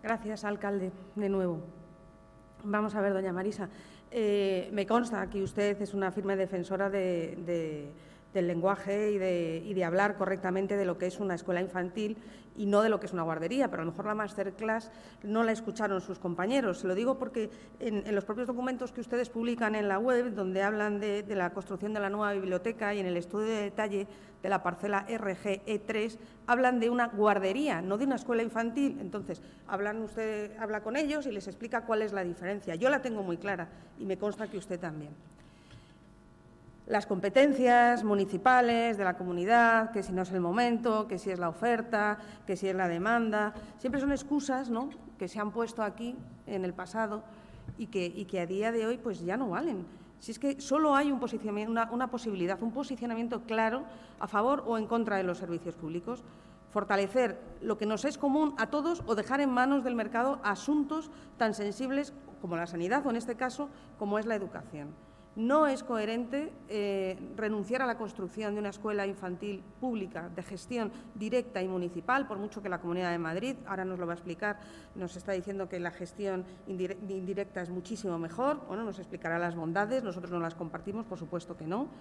Gracias, alcalde, de nuevo. Vamos a ver, doña Marisa, me consta que usted es una firme defensora del lenguaje y de hablar correctamente de lo que es una escuela infantil y no de lo que es una guardería, pero a lo mejor la masterclass no la escucharon sus compañeros. Se lo digo porque en los propios documentos que ustedes publican en la web, donde hablan de la construcción de la nueva biblioteca y en el estudio de detalle de la parcela RGE3, hablan de una guardería, no de una escuela infantil. Entonces, usted habla con ellos y les explica cuál es la diferencia. Yo la tengo muy clara y me consta que usted también. Las competencias municipales de la comunidad, que si no es el momento, que si es la oferta, que si es la demanda, siempre son excusas, ¿no?, que se han puesto aquí en el pasado y que a día de hoy pues ya no valen. Si es que solo hay un posibilidad, un posicionamiento claro a favor o en contra de los servicios públicos. Fortalecer lo que nos es común a todos o dejar en manos del mercado asuntos tan sensibles como la sanidad o, en este caso, como es la educación. No es coherente renunciar a la construcción de una escuela infantil pública de gestión directa y municipal, por mucho que la Comunidad de Madrid, ahora nos lo va a explicar, nos está diciendo que la gestión indirecta es muchísimo mejor. Bueno, nos explicará las bondades, nosotros no las compartimos, por supuesto que no.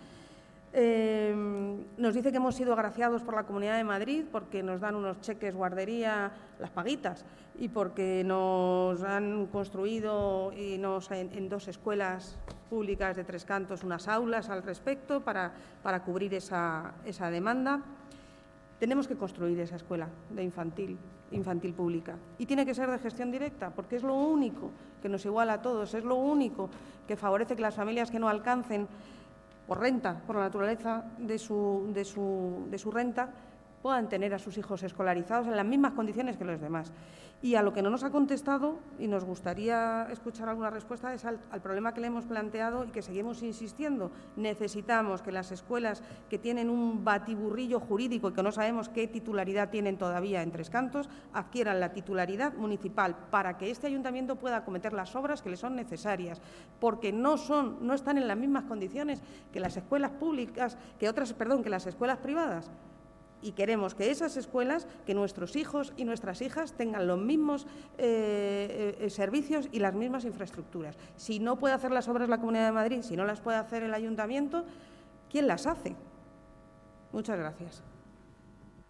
Nos dice que hemos sido agraciados por la Comunidad de Madrid porque nos dan unos cheques guardería, las paguitas, y porque nos han construido en 2 escuelas públicas de Tres Cantos unas aulas al respecto para cubrir esa demanda. Tenemos que construir esa escuela de infantil pública y tiene que ser de gestión directa porque es lo único que nos iguala a todos, es lo único que favorece que las familias que no alcancen por renta, por la naturaleza de su renta, puedan tener a sus hijos escolarizados en las mismas condiciones que los demás. Y a lo que no nos ha contestado, y nos gustaría escuchar alguna respuesta, es al problema que le hemos planteado y que seguimos insistiendo. Necesitamos que las escuelas que tienen un batiburrillo jurídico y que no sabemos qué titularidad tienen todavía en Tres Cantos, adquieran la titularidad municipal para que este ayuntamiento pueda acometer las obras que le son necesarias, porque no están en las mismas condiciones que las escuelas públicas, que las escuelas privadas. Y queremos que esas escuelas, que nuestros hijos y nuestras hijas tengan los mismos servicios y las mismas infraestructuras. Si no puede hacer las obras la Comunidad de Madrid, si no las puede hacer el Ayuntamiento, ¿quién las hace? Muchas gracias.